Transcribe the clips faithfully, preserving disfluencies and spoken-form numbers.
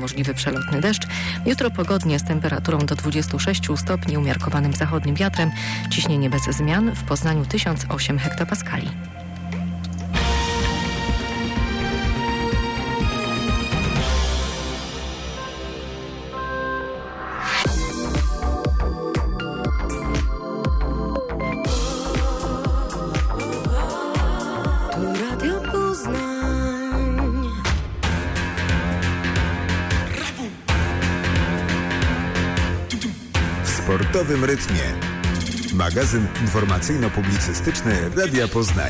możliwy przelotny deszcz. Jutro pogodnie z temperaturą do dwudziestu sześciu stopni, umiarkowanym zachodnim wiatrem. Ciśnienie bez zmian, w Poznaniu tysiąc osiem hektopaskali. W sportowym rytmie. Magazyn informacyjno-publicystyczny Radia Poznań.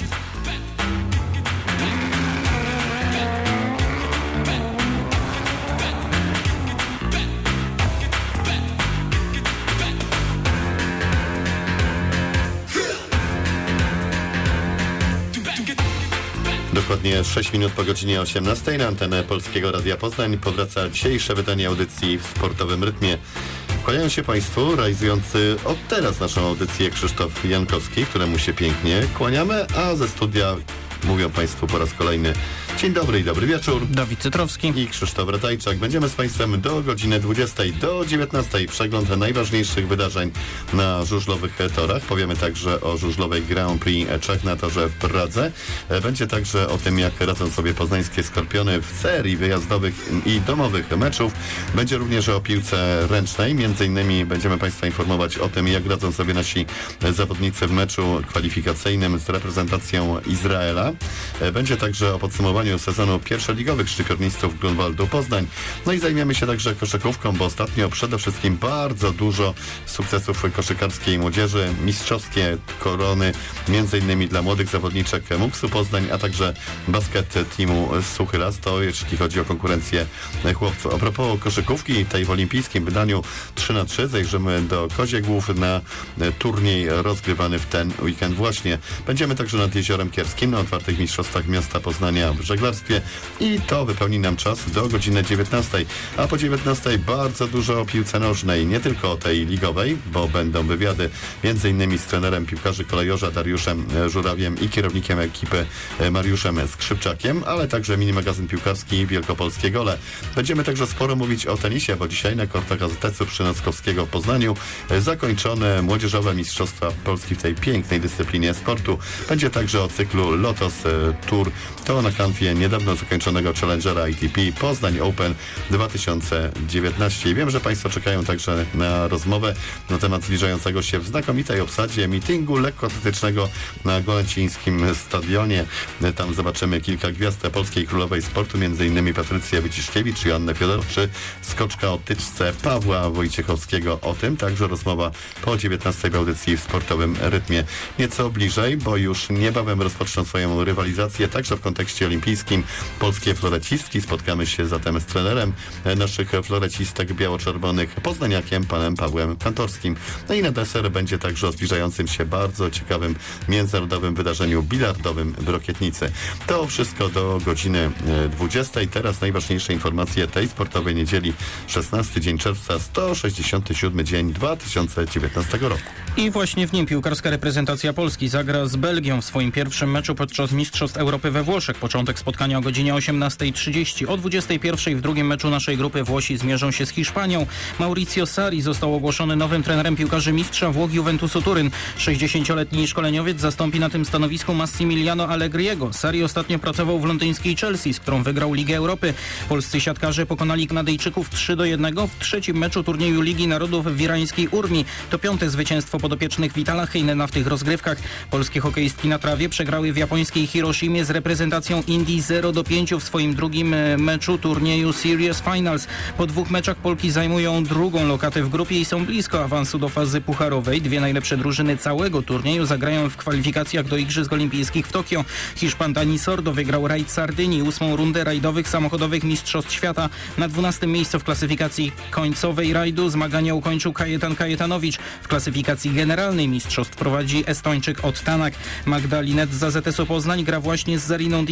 Dokładnie sześć minut po godzinie osiemnastej na antenę Polskiego Radia Poznań powraca dzisiejsze wydanie audycji w sportowym rytmie. Kłaniają się Państwu, realizujący od teraz naszą audycję Krzysztof Jankowski, któremu się pięknie kłaniamy, a ze studia mówią Państwu po raz kolejny dzień dobry i dobry wieczór. Dawid Cytrowski i Krzysztof Ratajczak. Będziemy z Państwem do godziny dwudziestej do dziewiętnastej. Przegląd najważniejszych wydarzeń na żużlowych torach. Powiemy także o żużlowej Grand Prix Czech na torze w Pradze. Będzie także o tym, jak radzą sobie poznańskie Skorpiony w serii wyjazdowych i domowych meczów. Będzie również o piłce ręcznej. Między innymi będziemy Państwa informować o tym, jak radzą sobie nasi zawodnicy w meczu kwalifikacyjnym z reprezentacją Izraela. Będzie także o podsumowaniu sezonu pierwszoligowych szczypiornistów Grunwaldu Poznań. No i zajmiemy się także koszykówką, bo ostatnio przede wszystkim bardzo dużo sukcesów koszykarskiej młodzieży, mistrzowskie korony, między innymi dla młodych zawodniczek Muksu Poznań, a także basket teamu Suchy Las, to jeśli chodzi o konkurencję chłopców. A propos koszykówki, tej w olimpijskim wydaniu trzy na trzy zajrzymy do Koziegłów na turniej rozgrywany w ten weekend właśnie. Będziemy także nad Jeziorem Kierskim na otwartych mistrzostwach miasta Poznania w żeglarstwie i to wypełni nam czas do godziny dziewiętnastej. A po dziewiętnastej bardzo dużo o piłce nożnej, nie tylko o tej ligowej, bo będą wywiady między innymi z trenerem piłkarzy kolejorza Dariuszem Żurawiem i kierownikiem ekipy Mariuszem Skrzypczakiem, ale także mini magazyn piłkarski Wielkopolskie Gole. Będziemy także sporo mówić o tenisie, bo dzisiaj na kortach A Z T-u Przynockowskiego w Poznaniu zakończone młodzieżowe mistrzostwa Polski w tej pięknej dyscyplinie sportu. Będzie także o cyklu Lotos Tour. To na kanwie niedawno zakończonego Challengera I T P Poznań Open dwa tysiące dziewiętnaście. I wiem, że Państwo czekają także na rozmowę na temat zbliżającego się w znakomitej obsadzie meetingu lekkoatletycznego na Golęcińskim Stadionie. Tam zobaczymy kilka gwiazd polskiej królowej sportu, między innymi Patrycję Wyciszkiewicz, Joannę Fiodorowicz, czy skoczka o tyczce Pawła Wojciechowskiego. O tym także rozmowa po dziewiętnastej w audycji w sportowym rytmie. Nieco bliżej, bo już niebawem rozpoczną swoją rywalizację także w kontekście olimpijskim polskie florecistki. Spotkamy się zatem z trenerem naszych florecistek biało-czerwonych, poznaniakiem, panem Pawłem Kantorskim. No i na deser będzie także o zbliżającym się bardzo ciekawym międzynarodowym wydarzeniu bilardowym w Rokietnicy. To wszystko do godziny dwudziestej. Teraz najważniejsze informacje tej sportowej niedzieli, szesnasty dzień czerwca, sto sześćdziesiąty siódmy dzień dwa tysiące dziewiętnastego roku. I właśnie w nim piłkarska reprezentacja Polski zagra z Belgią w swoim pierwszym meczu podczas Mistrzostw Europy we Włoszech. Początek spotkania o godzinie osiemnastej trzydzieści. O dwudziestej pierwszej w drugim meczu naszej grupy Włosi zmierzą się z Hiszpanią. Maurizio Sarri został ogłoszony nowym trenerem piłkarzy mistrza Włoch Juventusu Turyn. sześćdziesięcioletni szkoleniowiec zastąpi na tym stanowisku Massimiliano Allegriego. Sarri ostatnio pracował w londyńskiej Chelsea, z którą wygrał Ligę Europy. Polscy siatkarze pokonali Kanadyjczyków trzy do jednego w trzecim meczu turnieju Ligi Narodów w irańskiej Urmi. To piąte zwycięstwo podopiecznych Vitala Heinena w tych rozgrywkach. Polskie hokeistki na trawie przegrały w japońskiej Hiroshimie z reprezentacją Indii zero do pięciu w swoim drugim meczu turnieju Series Finals. Po dwóch meczach Polki zajmują drugą lokatę w grupie i są blisko awansu do fazy pucharowej. Dwie najlepsze drużyny całego turnieju zagrają w kwalifikacjach do Igrzysk Olimpijskich w Tokio. Hiszpan Dani Sordo wygrał rajd Sardynii, ósmą rundę rajdowych samochodowych Mistrzostw Świata. Na dwunastym miejscu w klasyfikacji końcowej rajdu zmagania ukończył Kajetan Kajetanowicz. W klasyfikacji generalnej mistrzostw prowadzi Estończyk Ott Tanak. Magda Linet z A Z S-u Poznań gra właśnie z Zariną Diaz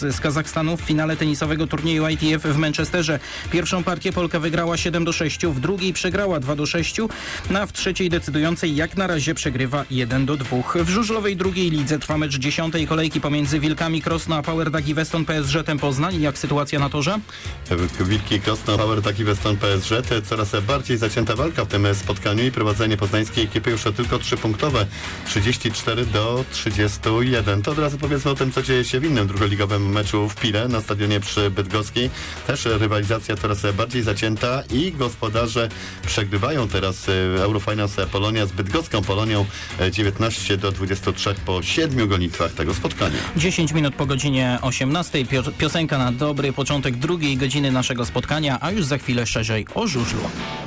z Kazachstanu w finale tenisowego turnieju I T F w Manchesterze. Pierwszą partię Polka wygrała siedem do sześciu, w drugiej przegrała dwa do sześciu, a w trzeciej decydującej jak na razie przegrywa jeden do dwóch. W żużlowej drugiej lidze trwa mecz dziesiątej kolejki pomiędzy Wilkami Krosno a Power Dagi Weston P S Ż Poznań. Jak sytuacja na torze? Wilki Krosno, Power Dagi Weston P S Ż. Coraz bardziej zacięta walka w tym spotkaniu i prowadzenie poznańskiej ekipy już tylko trzypunktowe. trzydzieści cztery do trzydziestu jeden. To od razu powiedzmy o tym, co dzieje się w innym drugoligowym meczu w Pile na stadionie przy Bydgoskiej. Też rywalizacja coraz bardziej zacięta i gospodarze przegrywają teraz Eurofinance Polonia z bydgoską Polonią dziewiętnaście do dwudziestu trzech po siedmiu gonitwach tego spotkania. dziesięć minut po godzinie osiemnastej. Piosenka na dobry początek drugiej godziny naszego spotkania, a już za chwilę szerzej o żużlu.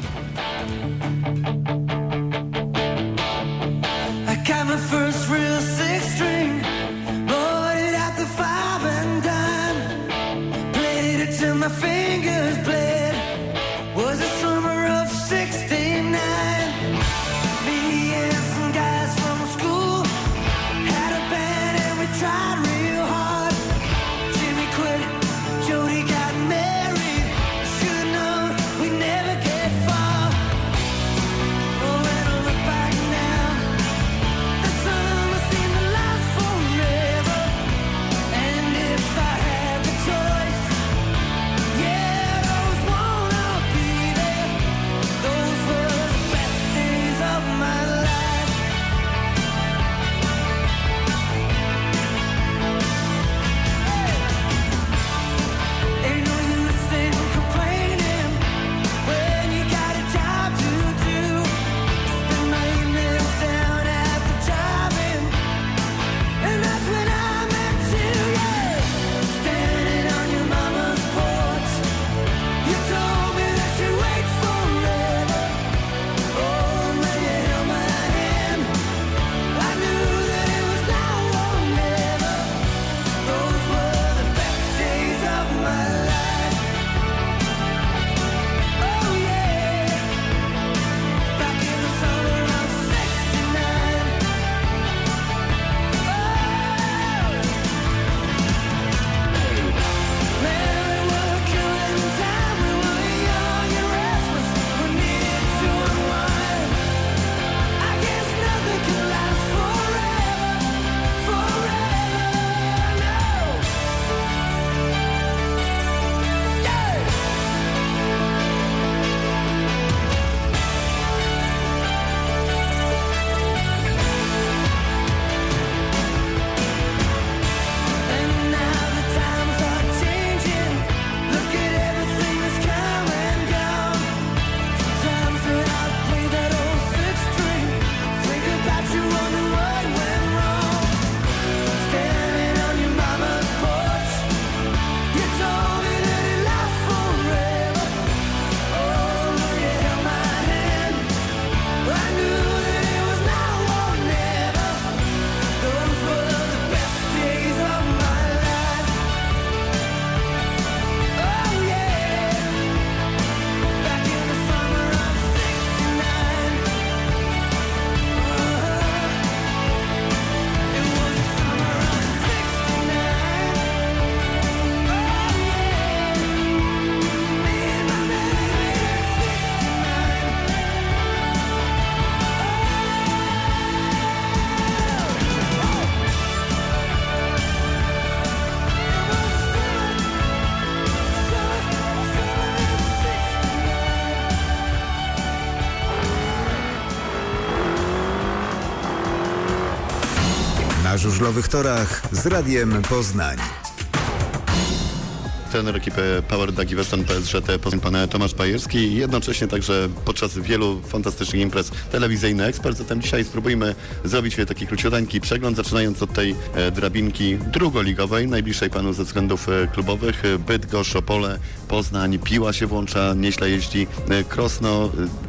Na żużlowych torach z Radiem Poznań. Trener ekipy Power Dagi Weston P S Ż Poznań, pan Tomasz Bajerski i jednocześnie także podczas wielu fantastycznych imprez telewizyjny ekspert. Zatem dzisiaj spróbujmy zrobić taki króciuteńki przegląd, zaczynając od tej e, drabinki drugoligowej, najbliższej panu ze względów e, klubowych. Bydgoszcz, Opole, Poznań, Piła się włącza, nieźle jeździ. E, Krosno,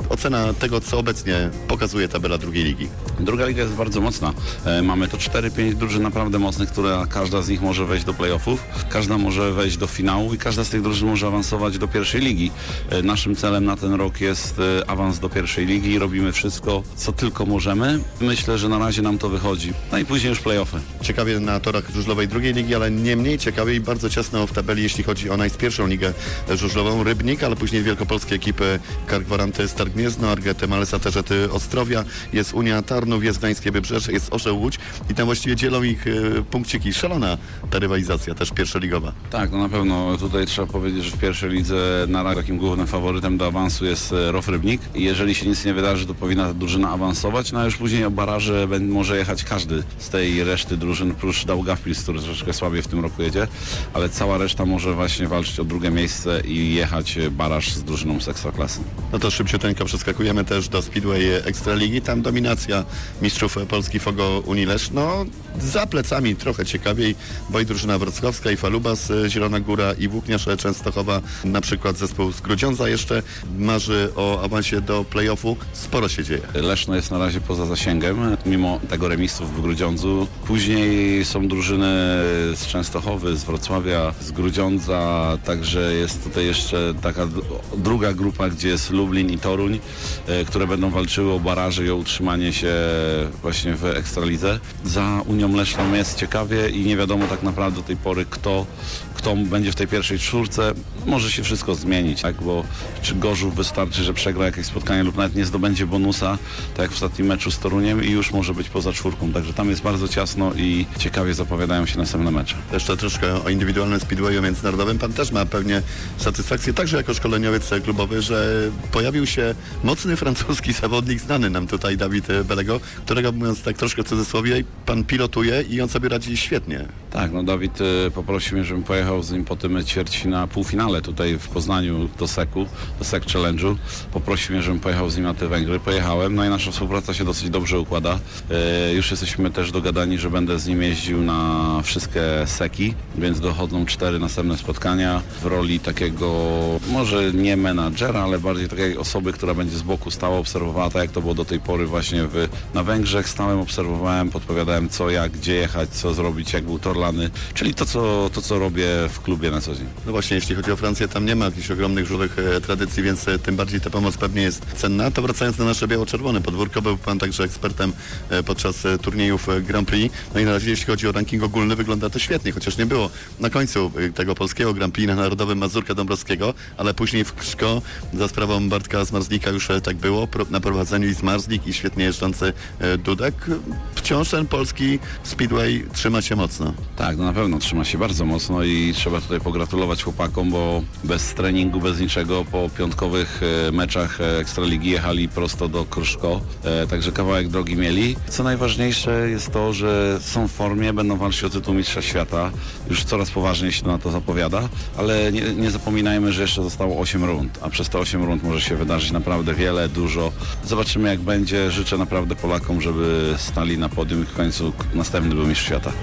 ocena tego, co obecnie pokazuje tabela drugiej ligi. Druga liga jest bardzo mocna. E, mamy to cztery pięć drużyn naprawdę mocnych, które każda z nich może wejść do playoffów, każda może wejść do finału i każda z tych drużyn może awansować do pierwszej ligi. E, naszym celem na ten rok jest e, awans do pierwszej ligi i robimy wszystko, co tylko możemy. Myślę, że na razie nam to wychodzi. No i później już playoffy. Ciekawie na torach żużlowej drugiej ligi, ale nie mniej ciekawie i bardzo ciasno w tabeli, jeśli chodzi o najpierwszą ligę żużlową. Rybnik, ale później wielkopolskie ekipy Kark Waranty, Stark Gniezno, Argety Malesa, Terzety Ostrowia, jest Unia Tarnów, jest Gdańskie Wybrzeże, jest Orzeł Łódź i tam właściwie dzielą ich y, punkciki. Szalona ta rywalizacja, też pierwszoligowa. Tak, no na pewno tutaj trzeba powiedzieć, że w pierwszej lidze na razie takim głównym faworytem do awansu jest R O F Rybnik i jeżeli się nic nie wydarzy, to powinna ta drużyna awansować, no a już później o baraże może jechać każdy z tej reszty drużyn, prócz Daugavpils, który troszeczkę słabiej w tym roku jedzie, ale cała reszta może właśnie walczyć o drugie miejsce i jechać baraż z drużyną z Ekstraklasy. No to szybciuteńko przeskakujemy też do Speedway Ekstraligi. Tam dominacja mistrzów Polski Fogo Unii Leszno. Za plecami trochę ciekawiej, bo i drużyna wrocławska, i Falubas Zielona Góra, i Włókniarz Częstochowa, na przykład zespół z Grudziądza jeszcze marzy o awansie do play-offu. Sporo się dzieje. Leszno jest na razie poza zasięgiem, mimo tego remisu w Grudziądzu. Później są drużyny z Częstochowy, z Wrocławia, z Grudziądza, także jest tutaj jeszcze taka druga grupa, gdzie jest Lublin i Toruń, które będą walczyły o baraże i o utrzymanie się właśnie w Ekstralidze. Za Unią Leszną jest ciekawie i nie wiadomo tak naprawdę do tej pory, kto, kto będzie w tej pierwszej czwórce. Może się wszystko zmienić, tak? Bo czy Gorzów wystarczy, że przegra jakieś spotkanie lub nawet nie zdobędzie bonusa, tak jak w ostatnim meczu z Toruniem, i już może być poza czwórką. Także tam jest bardzo ciasno i ciekawie zapowiadają się następne mecze. Jeszcze troszkę o indywidualnym speedwayu międzynarodowym. Pan też ma pewnie satysfakcję, także jako szkoleniowiec klubowy, że pojawił się mocny francuski zawodnik, znany nam tutaj, Dawid Belego, którego, mówiąc tak troszkę w cudzysłowie, pan pilotuje i on sobie radzi świetnie. Tak, no Dawid y, poprosił mnie, żebym pojechał z nim po tym ćwierćfina, półfinale tutaj w Poznaniu do Seku, do Sek Challenge'u. Poprosił mnie, żebym pojechał z nim na te Węgry. Pojechałem, no i nasza współpraca się dosyć dobrze układa. Y, już jesteśmy też dogadani, że będę z nim jeździł na wszystkie Seki, więc dochodzą cztery następne spotkania w roli takiego, może nie menadżera, ale bardziej takiej osoby, która będzie z boku stała, obserwowała, tak jak to było do tej pory właśnie w, na Węgrzech. Stałem, obserwowałem, podpowiadałem co, jak, gdzie jechać, co zrobić, jak był tor lany, czyli to co, to, co robię w klubie na co dzień. No właśnie, jeśli chodzi o Francję, tam nie ma jakichś ogromnych żółtych e, tradycji, więc e, tym bardziej ta pomoc pewnie jest cenna. To wracając na nasze biało-czerwone podwórko, był pan także ekspertem e, podczas e, turniejów e, Grand Prix. No i na razie, jeśli chodzi o ranking ogólny, wygląda to świetnie, chociaż nie było na końcu e, tego polskiego Grand Prix na Narodowym Mazurka Dąbrowskiego, ale później w Krzko za sprawą Bartka Zmarzlika już e, tak było, pro, na prowadzeniu i Zmarzlik, i świetnie jeżdżący e, Dudek. Wciąż ten polski speedway trzyma się mocno. Tak, no na pewno trzyma się bardzo mocno i trzeba tutaj pogratulować chłopakom, bo bez treningu, bez niczego po piątkowych e, meczach e, Ekstraligi jechali prosto do Kruszko, e, także kawałek drogi mieli. Co najważniejsze jest to, że są w formie, będą walczyć o tytuł mistrza świata. Już coraz poważniej się na to zapowiada, ale nie, nie zapominajmy, że jeszcze zostało osiem rund, a przez te osiem rund może się wydarzyć naprawdę wiele, dużo. Zobaczymy jak będzie. Życzę naprawdę Polakom, żeby stali na podium i w końcu następny był mistrz świata.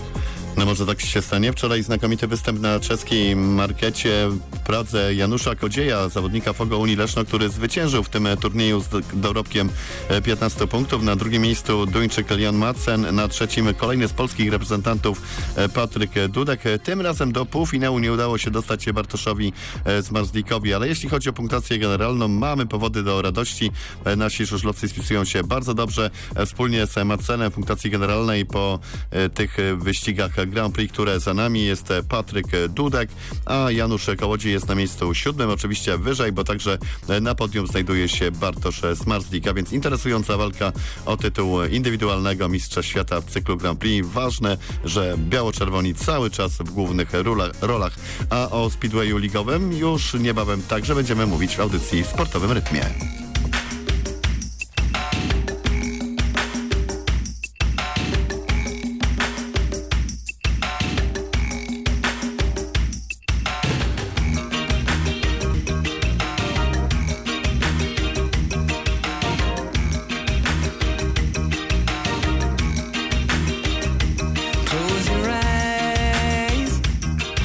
No może tak się stanie. Wczoraj znakomity występ na czeskiej markecie w Pradze Janusza Kodzieja, zawodnika Fogo Unii Leszno, który zwyciężył w tym turnieju z dorobkiem piętnastu punktów. Na drugim miejscu Duńczyk Leon Madsen, na trzecim kolejny z polskich reprezentantów Patryk Dudek. Tym razem do półfinału nie udało się dostać Bartoszowi Zmarzlikowi, ale jeśli chodzi o punktację generalną, mamy powody do radości. Nasi żużlowcy spisują się bardzo dobrze. Wspólnie z Madsenem w punktacji generalnej po tych wyścigach Grand Prix, które za nami, jest Patryk Dudek, a Janusz Kołodziej jest na miejscu siódmym, oczywiście wyżej, bo także na podium znajduje się Bartosz Zmarzlik, a więc interesująca walka o tytuł indywidualnego mistrza świata w cyklu Grand Prix. Ważne, że biało-czerwoni cały czas w głównych rolach, a o speedwayu ligowym już niebawem także będziemy mówić w audycji w Sportowym Rytmie.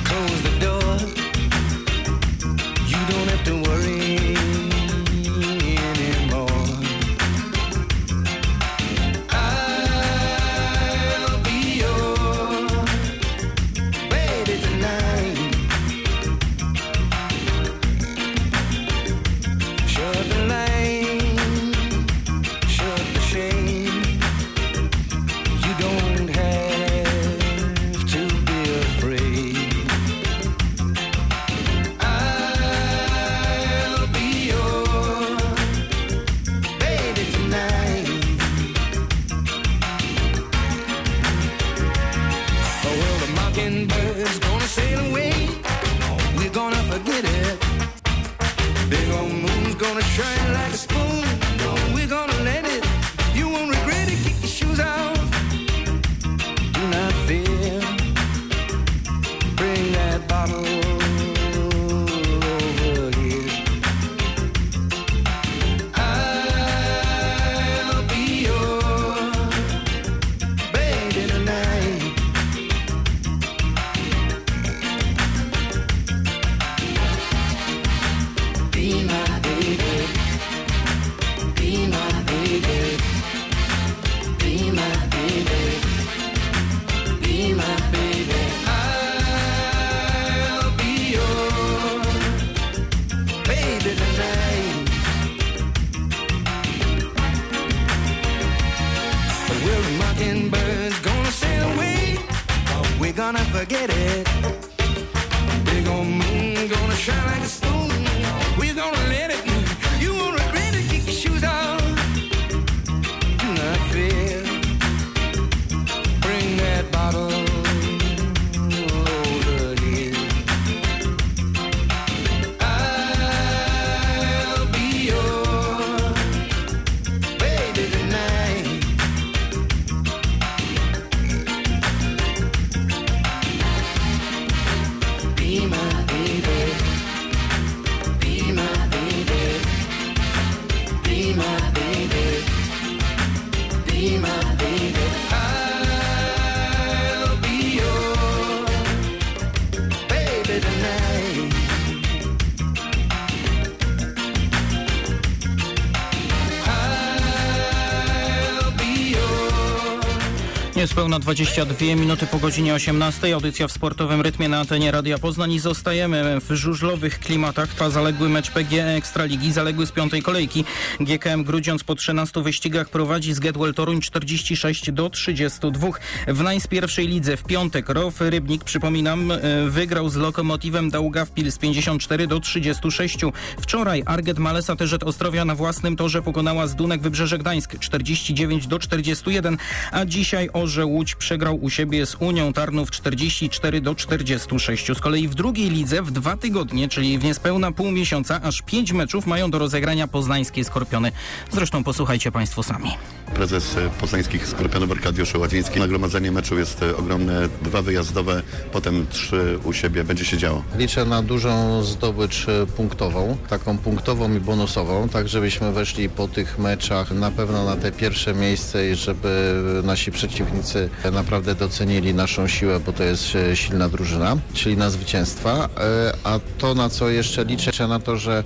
To worry gonna shine like a spoon. We're gonna let it. You won't regret it. Kick your shoes off. Do not fear. Bring that bottle over here. I'll be your baby tonight. Be my baby. Be my baby. Be my baby. Be my baby. I'll be your baby tonight. We're mockingbirds gonna sail away. We're gonna forget it. Big old moon gonna shine like a spoon. We're gonna let it. You won't regret it. Kick your shoes off. Do not fear. Bring that bottle over here. I'll be your baby tonight. Be my baby. Be my baby. Be my baby. Be my baby. I'll be your baby tonight. I'll be your. Niespełna dwadzieścia dwie minuty po godzinie osiemnastej. Audycja w sportowym rytmie na antenie Radia Poznań i zostajemy w żużlowych klimatach. Trwa zaległy mecz P G E Ekstraligi, zaległy z piątej kolejki. G K M Grudziądz po trzynastu wyścigach prowadzi z Getwell Toruń czterdzieści sześć do trzydziestu dwóch. W Najs pierwszej lidze w piątek Row Rybnik, przypominam, wygrał z Lokomotywem Daugavpils pięćdziesiąt cztery do trzydziestu sześciu. Wczoraj Arget Malesa T Z Ostrowia na własnym torze pokonała Zdunek Wybrzeże Gdańsk czterdzieści dziewięć do czterdziestu jeden, a dzisiaj Orze Łódź przegrał u siebie z Unią Tarnów czterdzieści cztery do czterdziestu sześciu. Z kolei w drugiej lidze w dwa tygodnie, czyli w niespełna pół miesiąca, aż pięć meczów mają do rozegrania poznańskie Skorpiony. Zresztą posłuchajcie państwo sami. Prezes poznańskich Skorpionów Arkadiusz Ładziński. Nagromadzenie meczu jest ogromne. Dwa wyjazdowe, potem trzy u siebie. Będzie się działo. Liczę na dużą zdobycz punktową, taką punktową i bonusową, tak żebyśmy weszli po tych meczach na pewno na te pierwsze miejsce i żeby nasi przeciwnicy naprawdę docenili naszą siłę, bo to jest silna drużyna, czyli na zwycięstwa. A to, na co jeszcze liczę, liczę na to, że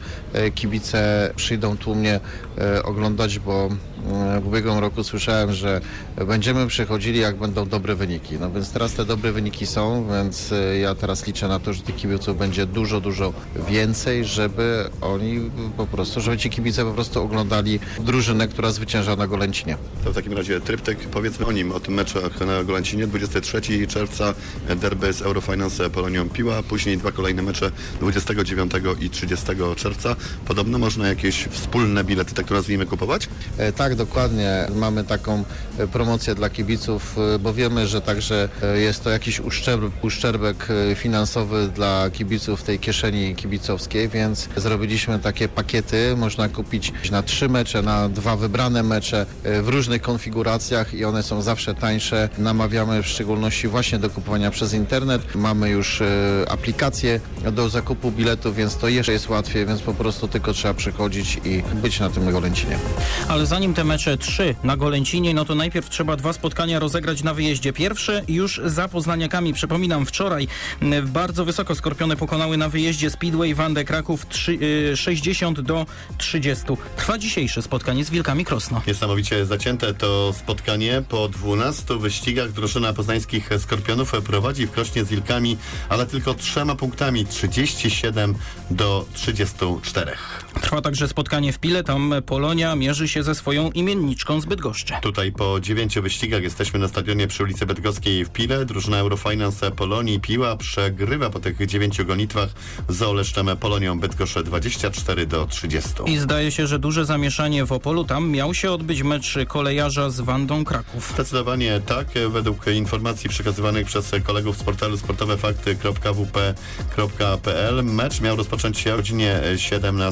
kibice przyjdą tłumnie oglądać, bo w ubiegłym roku słyszałem, że będziemy przychodzili, jak będą dobre wyniki. No więc teraz te dobre wyniki są, więc ja teraz liczę na to, że tych kibiców będzie dużo, dużo więcej, żeby oni po prostu, żeby ci kibice po prostu oglądali drużynę, która zwycięża na Golęcinie. To w takim razie tryptyk, powiedzmy o nim, o tym meczu na Golęcinie. dwudziestego trzeciego czerwca derby z Eurofinance Polonią Piła, później dwa kolejne mecze dwudziestego dziewiątego i trzydziestego czerwca. Podobno można jakieś wspólne bilety, tak to nazwijmy, kupować? E, tak, dokładnie. Mamy taką promocję dla kibiców, bo wiemy, że także jest to jakiś uszczerbek, uszczerbek finansowy dla kibiców tej kieszeni kibicowskiej, więc zrobiliśmy takie pakiety. Można kupić na trzy mecze, na dwa wybrane mecze w różnych konfiguracjach i one są zawsze tańsze. Namawiamy w szczególności właśnie do kupowania przez internet. Mamy już aplikację do zakupu biletów, więc to jeszcze jest łatwiej, więc po prostu tylko trzeba przychodzić i być na tym Golęcinie. Ale zanim te mecze trzy na Golęcinie, no to najpierw trzeba dwa spotkania rozegrać na wyjeździe. Pierwsze już za poznaniakami. Przypominam, wczoraj bardzo wysoko Skorpiony pokonały na wyjeździe Speedway Wandę Kraków sześćdziesiąt do trzydziestu. Trwa dzisiejsze spotkanie z Wilkami Krosno. Niesamowicie zacięte to spotkanie. Po dwunastu wyścigach drużyna poznańskich Skorpionów prowadzi w Krośnie z Wilkami, ale tylko trzema punktami, trzydzieści siedem do trzydziestu czterech. Trwa także spotkanie w Pile. Tam Polonia mierzy się ze swoją imienniczką z Bydgoszczy. Tutaj po dziewięciu wyścigach jesteśmy na stadionie przy ulicy Bydgoskiej w Pile. Drużyna Eurofinance Polonii Piła przegrywa po tych dziewięciu gonitwach z Oleszczem Polonią Bydgoszcz dwadzieścia cztery do trzydziestu. I zdaje się, że duże zamieszanie w Opolu. Tam miał się odbyć mecz kolejarza z Wandą Kraków. Zdecydowanie tak. Według informacji przekazywanych przez kolegów z portalu sportowefakty kropka w p kropka p l mecz miał rozpocząć się o godzinie siedemnastej.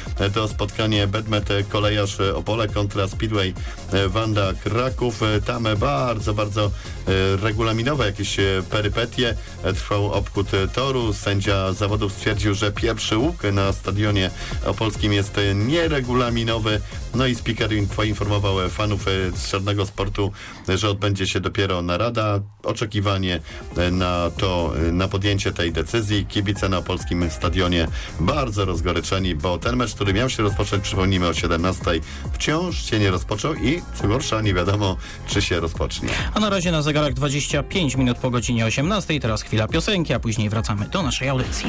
to spotkanie Bedmet Kolejarz Opole kontra Speedway Wanda Kraków. Tam bardzo, bardzo regulaminowe jakieś perypetie. Trwał obchód toru. Sędzia zawodów stwierdził, że pierwszy łuk na stadionie opolskim jest nieregulaminowy. No i speaker poinformował fanów z czarnego sportu, że odbędzie się dopiero narada. Oczekiwanie na to, na podjęcie tej decyzji. Kibice na opolskim stadionie bardzo rozgoryczeni, bo ten mecz, który miał się rozpocząć, przypomnijmy, o siedemnastej, wciąż się nie rozpoczął i co gorsza, nie wiadomo, czy się rozpocznie. A na razie na zegarach dwadzieścia pięć minut po godzinie osiemnastej. Teraz chwila piosenki, a później wracamy do naszej audycji.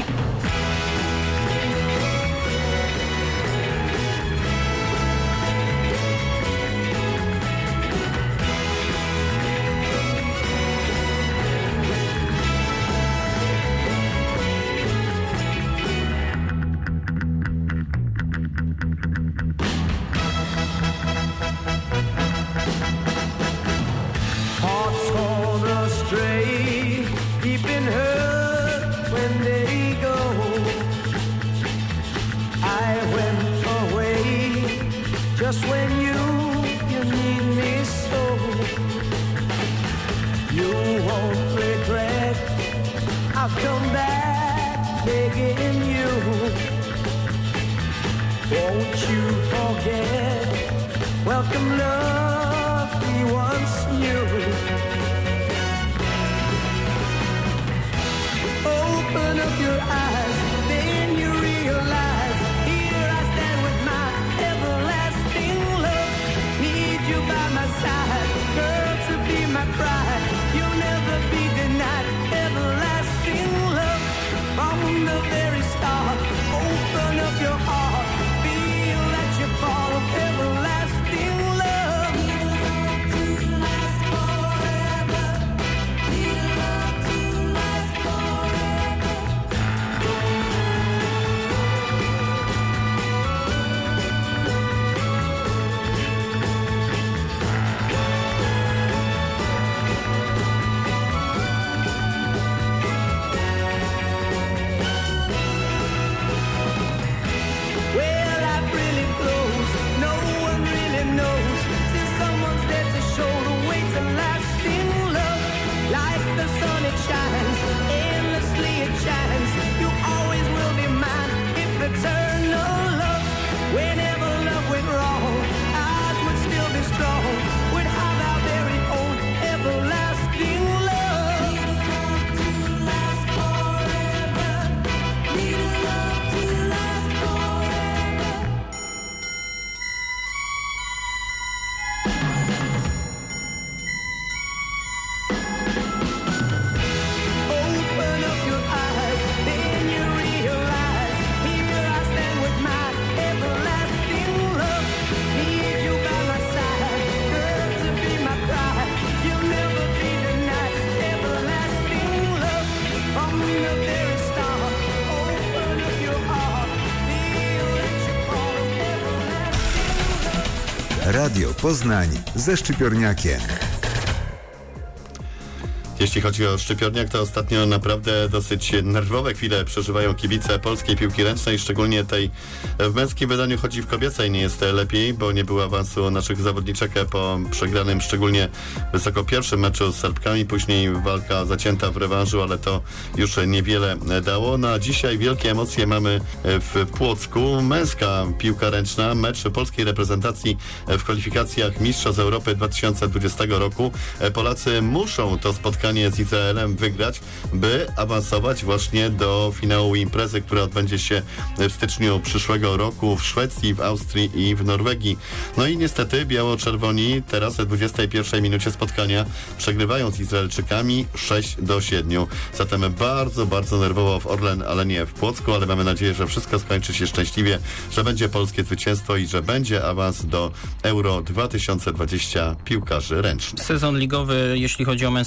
Radio Poznań ze Szczypiorniakiem. Jeśli chodzi o Szczypiorniak, to ostatnio naprawdę dosyć nerwowe chwile przeżywają kibice polskiej piłki ręcznej, szczególnie tej w męskim wydaniu, choć i w kobiecej nie jest lepiej, bo nie było awansu naszych zawodniczek po przegranym szczególnie wysoko pierwszym meczu z Serbkami, później walka zacięta w rewanżu, ale to już niewiele dało. No a dzisiaj wielkie emocje mamy w Płocku. Męska piłka ręczna, mecz polskiej reprezentacji w kwalifikacjach Mistrzostw Europy dwa tysiące dwudziestego roku. Polacy muszą to spotkanie z Izraelem wygrać, by awansować właśnie do finału imprezy, która odbędzie się w styczniu przyszłego roku w Szwecji, w Austrii i w Norwegii. No i niestety biało-czerwoni teraz w dwudziestej pierwszej minucie spotkania przegrywają z Izraelczykami sześć do siedmiu. Zatem bardzo, bardzo nerwowo w Orlen, ale nie w Płocku, ale mamy nadzieję, że wszystko skończy się szczęśliwie, że będzie polskie zwycięstwo i że będzie awans do Euro dwa tysiące dwudziestego piłkarzy ręcznych. Sezon ligowy, jeśli chodzi o męskiego Szczypiornika,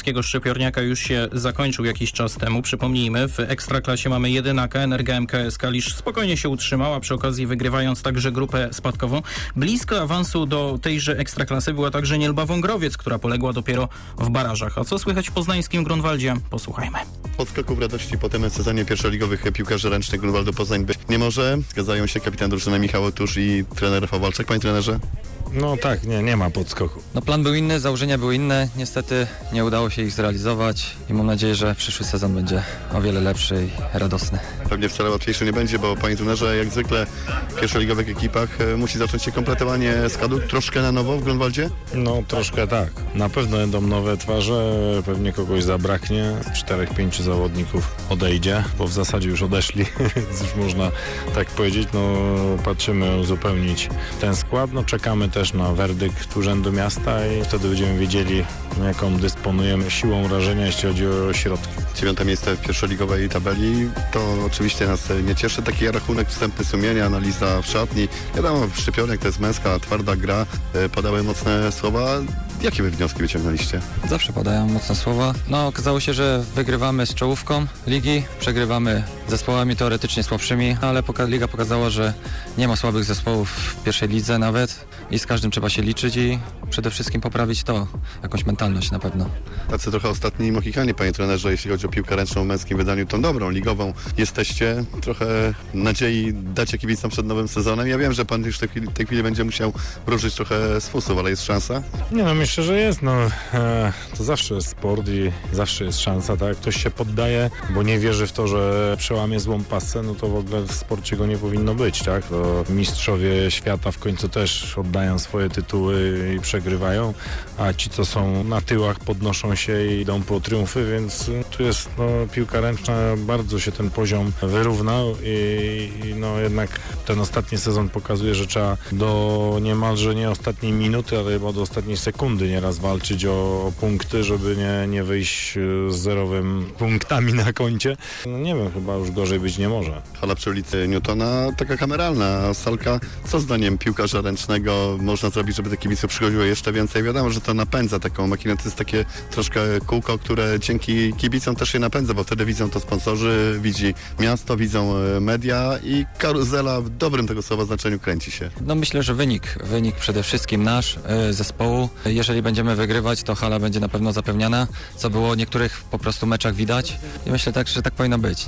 Szczypiorniaka już się zakończył jakiś czas temu. Przypomnijmy, w Ekstraklasie mamy jedynaka, Energa M K S Kalisz spokojnie się utrzymała, przy okazji wygrywając także grupę spadkową. Blisko awansu do tejże Ekstraklasy była także Nielba Wągrowiec, która poległa dopiero w barażach. A co słychać w poznańskim Grunwaldzie? Posłuchajmy. Podskoków radości po tym sezonie pierwszoligowych piłkarzy ręcznych Grunwaldu Poznań być nie może. Zgadzają się kapitan drużyny Michał Otusz i trener Rafał Walczak. Panie trenerze? No tak, nie, nie ma podskoku. No plan był inny, założenia były inne. Niestety nie udało się ich zrealizować i mam nadzieję, że przyszły sezon będzie o wiele lepszy i radosny. Pewnie wcale łatwiejszy nie będzie, bo panie trenerze, jak zwykle w pierwszoligowych ekipach e, musi zacząć się kompletowanie składu troszkę na nowo w Grunwaldzie? No troszkę tak. Na pewno będą nowe twarze, pewnie kogoś zabraknie. Z czterech, pięciu zawodników odejdzie, bo w zasadzie już odeszli, więc już można tak powiedzieć. No patrzymy uzupełnić ten skład. No czekamy też na werdykt Urzędu Miasta i wtedy będziemy wiedzieli, jaką dysponujemy siłą rażenia, jeśli chodzi o środki. Dziewiąte miejsce w pierwszoligowej tabeli, to oczywiście nas nie cieszy. Taki rachunek wstępny sumienia, analiza w szatni. Wiadomo, Szczypiorniak to jest męska, twarda gra. Padały mocne słowa. Jakie wy wnioski wyciągnęliście? Zawsze padają mocne słowa. No okazało się, że wygrywamy z czołówką ligi, przegrywamy z zespołami teoretycznie słabszymi, ale poka- liga pokazała, że nie ma słabych zespołów w pierwszej lidze nawet i z każdym trzeba się liczyć i przede wszystkim poprawić to, jakąś mentalność na pewno. Tacy trochę ostatni Mohikanie, panie trenerze, jeśli chodzi o piłkę ręczną w męskim wydaniu, tą dobrą, ligową. Jesteście, trochę nadziei dacie kibicom przed nowym sezonem. Ja wiem, że pan już w tej chwili, tej chwili będzie musiał wróżyć trochę z fusów, ale jest szansa? Nie no, myślę, że jest. No, e, to zawsze jest sport i zawsze jest szansa, tak? Ktoś się poddaje, bo nie wierzy w to, że przełamie złą pasę, no to w ogóle w sporcie go nie powinno być, tak? To mistrzowie świata w końcu też oddają swoje tytuły i przegrywają, a ci, co są na tyłach, podnoszą się i idą po triumfy, więc tu jest no, piłka ręczna, bardzo się ten poziom wyrównał i, i no jednak ten ostatni sezon pokazuje, że trzeba do niemalże nie ostatniej minuty, ale chyba do ostatniej sekundy nieraz walczyć o, o punkty, żeby nie, nie wyjść z zerowym punktami na koncie. No nie wiem, chyba już gorzej być nie może. Hala przy ulicy Newtona, taka kameralna salka. Co zdaniem piłkarza ręcznego można zrobić, żeby te kibiców przychodziło jeszcze więcej? Wiadomo, że to napędza taką makinę, to jest takie troszkę kółko, które dzięki kibicom też się napędza, bo wtedy widzą to sponsorzy, widzi miasto, widzą media i karuzela w dobrym tego słowa znaczeniu kręci się. No myślę, że wynik, wynik przede wszystkim nasz, y, zespołu. Jeżeli będziemy wygrywać, to hala będzie na pewno zapewniana, co było w niektórych po prostu meczach widać i myślę tak, że tak powinno być.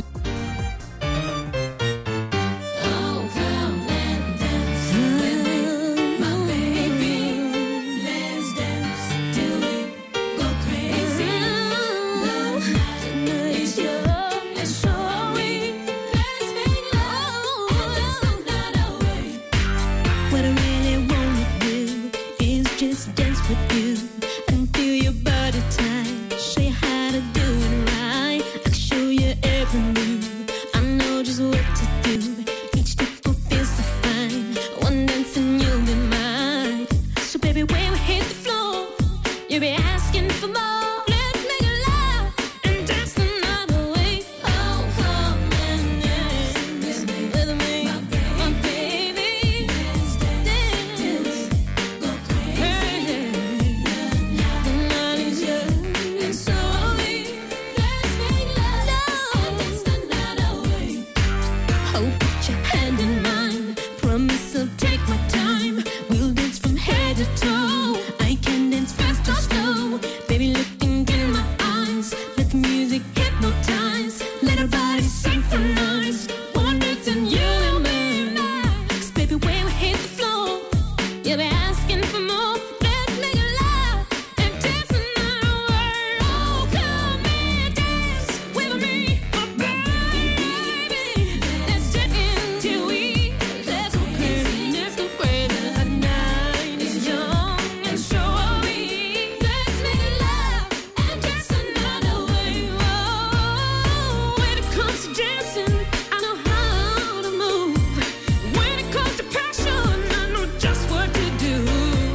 When it comes to passion, I know just what to do.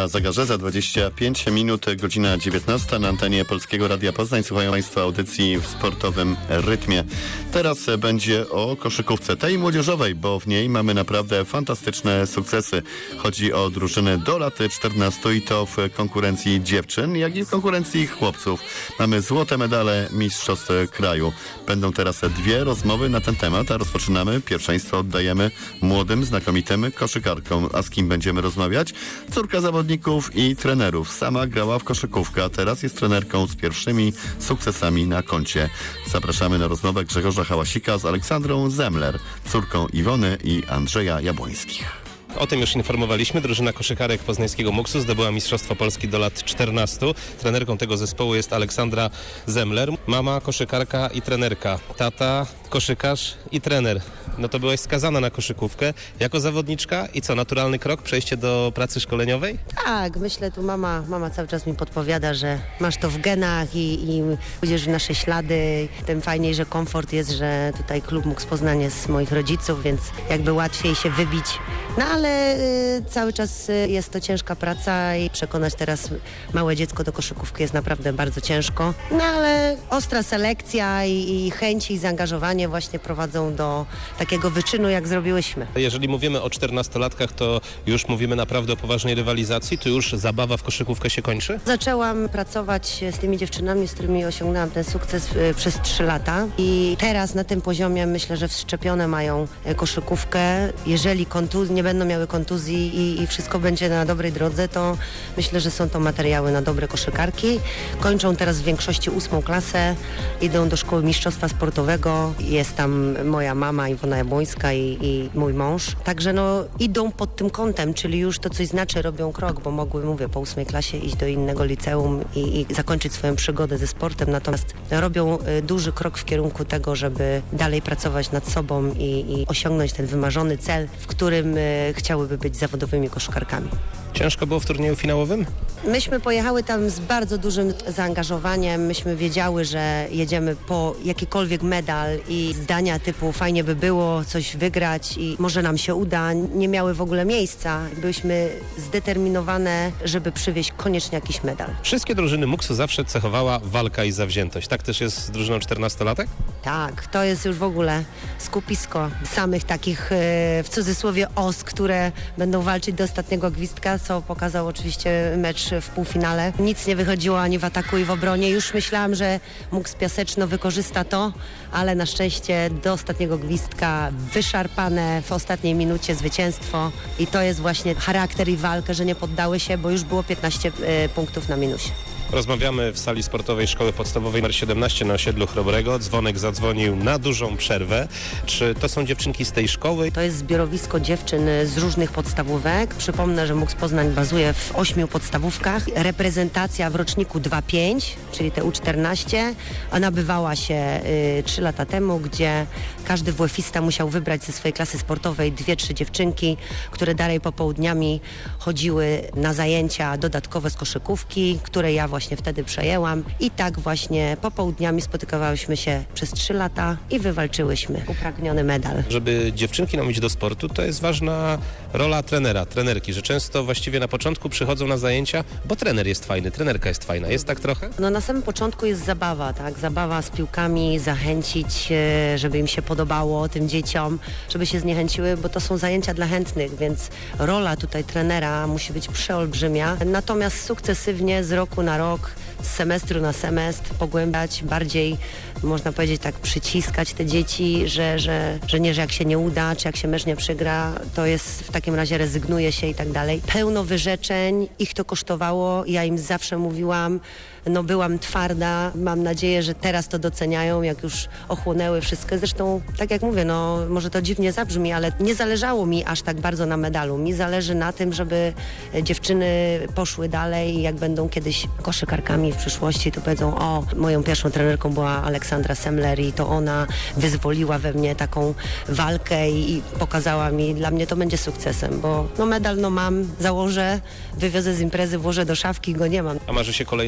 na zegarze, za dwadzieścia pięć minut, godzina dziewiętnasta na antenie Polskiego Radia Poznań. Słuchają Państwo audycji w sportowym rytmie. Teraz będzie o koszykówce, tej młodzieżowej, bo w niej mamy naprawdę fantastyczne sukcesy. Chodzi o drużyny do lat czternastu i to w konkurencji dziewczyn, jak i w konkurencji chłopców. Mamy złote medale mistrzostw kraju. Będą teraz dwie rozmowy na ten temat, a rozpoczynamy. Pierwszeństwo oddajemy młodym, znakomitym koszykarkom. A z kim będziemy rozmawiać? Córka zawodników i trenerów. Sama grała w koszykówkę, a teraz jest trenerką z pierwszymi sukcesami na koncie. Zapraszamy na rozmowę Grzegorza Hałasika z Aleksandrą Zemler, córką Iwony i Andrzeja Jabłońskich. O tym już informowaliśmy. Drużyna koszykarek poznańskiego Muksu zdobyła Mistrzostwo Polski do lat czternastu. Trenerką tego zespołu jest Aleksandra Zemler. Mama koszykarka i trenerka. Tata koszykarz i trener. No to byłaś skazana na koszykówkę jako zawodniczka i co, naturalny krok, przejście do pracy szkoleniowej? Tak, myślę, tu mama, mama cały czas mi podpowiada, że masz to w genach i, i pójdziesz w nasze ślady. Tym fajniej, że komfort jest, że tutaj klub Muks Poznań jest z moich rodziców, więc jakby łatwiej się wybić. No ale y, cały czas y, jest to ciężka praca i przekonać teraz małe dziecko do koszykówki jest naprawdę bardzo ciężko. No ale ostra selekcja i, i chęć i zaangażowanie właśnie prowadzą do takiego wyczynu, jak zrobiłyśmy. Jeżeli mówimy o czternastolatkach, to już mówimy naprawdę o poważnej rywalizacji? Tu już zabawa w koszykówkę się kończy? Zaczęłam pracować z tymi dziewczynami, z którymi osiągnęłam ten sukces y, przez trzy lata i teraz na tym poziomie myślę, że wszczepione mają y, koszykówkę. Jeżeli kontuz- nie będą miały kontuzji i, i wszystko będzie na dobrej drodze, to myślę, że są to materiały na dobre koszykarki. Kończą teraz w większości ósmą klasę, idą do szkoły mistrzostwa sportowego. Jest tam moja mama Iwona Jabłońska i, i mój mąż. Także no idą pod tym kątem, czyli już to coś znaczy, robią krok, bo mogły, mówię, po ósmej klasie iść do innego liceum i, i zakończyć swoją przygodę ze sportem. Natomiast robią y, duży krok w kierunku tego, żeby dalej pracować nad sobą i, i osiągnąć ten wymarzony cel, w którym y, chciałyby być zawodowymi koszykarkami. Ciężko było w turnieju finałowym? Myśmy pojechały tam z bardzo dużym zaangażowaniem. Myśmy wiedziały, że jedziemy po jakikolwiek medal i zdania typu fajnie by było coś wygrać i może nam się uda, nie miały w ogóle miejsca. Byliśmy zdeterminowane, żeby przywieźć koniecznie jakiś medal. Wszystkie drużyny Muksu zawsze cechowała walka i zawziętość. Tak też jest z drużyną czternastolatek? Tak, to jest już w ogóle skupisko samych takich w cudzysłowie os, które będą walczyć do ostatniego gwizdka, co pokazał oczywiście mecz w półfinale. Nic nie wychodziło ani w ataku i w obronie. Już myślałam, że Muks Piaseczno wykorzysta to, ale na szczęście do ostatniego gwizdka wyszarpane w ostatniej minucie zwycięstwo i to jest właśnie charakter i walkę, że nie poddały się, bo już było piętnaście y, punktów na minusie. Rozmawiamy w sali sportowej Szkoły Podstawowej numer siedemnaście na osiedlu Chrobrego. Dzwonek zadzwonił na dużą przerwę. Czy to są dziewczynki z tej szkoły? To jest zbiorowisko dziewczyn z różnych podstawówek. Przypomnę, że Muks Poznań bazuje w ośmiu podstawówkach. Reprezentacja w roczniku dwa pięć, czyli te U czternaście, a nabywała się y, trzy lata temu, gdzie każdy W F-ista musiał wybrać ze swojej klasy sportowej dwie, trzy dziewczynki, które dalej popołudniami chodziły na zajęcia dodatkowe z koszykówki, które ja właśnie wtedy przejęłam i tak właśnie popołudniami spotykałyśmy się przez trzy lata i wywalczyłyśmy upragniony medal. Żeby dziewczynki namić do sportu, to jest ważna rola trenera, trenerki, że często właściwie na początku przychodzą na zajęcia, bo trener jest fajny, trenerka jest fajna. Jest tak trochę? No na samym początku jest zabawa, tak? Zabawa z piłkami, zachęcić, żeby im się podobało, tym dzieciom, żeby się zniechęciły, bo to są zajęcia dla chętnych, więc rola tutaj trenera musi być przeolbrzymia. Natomiast sukcesywnie z roku na rok, z semestru na semestr pogłębiać, bardziej można powiedzieć tak przyciskać te dzieci, że, że, że nie, że jak się nie uda, czy jak się mecz nie przegra, to jest w takim razie rezygnuje się i tak dalej. Pełno wyrzeczeń, ich to kosztowało, ja im zawsze mówiłam, no byłam twarda, mam nadzieję, że teraz to doceniają, jak już ochłonęły wszystko. Zresztą, tak jak mówię, no może to dziwnie zabrzmi, ale nie zależało mi aż tak bardzo na medalu. Mi zależy na tym, żeby dziewczyny poszły dalej i jak będą kiedyś koszykarkami w przyszłości, to powiedzą, o, moją pierwszą trenerką była Aleksandra Zemler i to ona wyzwoliła we mnie taką walkę i, i pokazała mi, dla mnie to będzie sukcesem, bo no medal no mam, założę, wywiozę z imprezy, włożę do szafki i go nie mam. A marzy się kolejny trenerski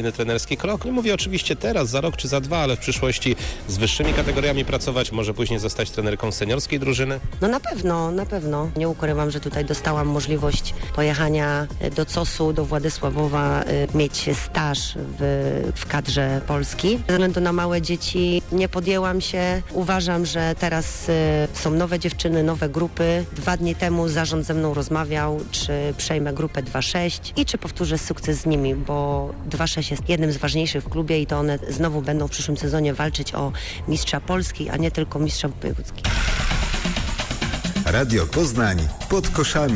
wielki krok. Nie mówię oczywiście teraz, za rok czy za dwa, ale w przyszłości z wyższymi kategoriami pracować, może później zostać trenerką seniorskiej drużyny? No na pewno, na pewno. Nie ukrywam, że tutaj dostałam możliwość pojechania do C O S-u, do Władysławowa, mieć staż w, w kadrze Polski. Ze względu na małe dzieci nie podjęłam się. Uważam, że teraz są nowe dziewczyny, nowe grupy. Dwa dni temu zarząd ze mną rozmawiał, czy przejmę grupę dwa sześć i czy powtórzę sukces z nimi, bo dwa sześć jest jednym z ważniejszych w klubie i to one znowu będą w przyszłym sezonie walczyć o mistrza Polski, a nie tylko mistrza wojewódzki. Radio Poznań pod koszami.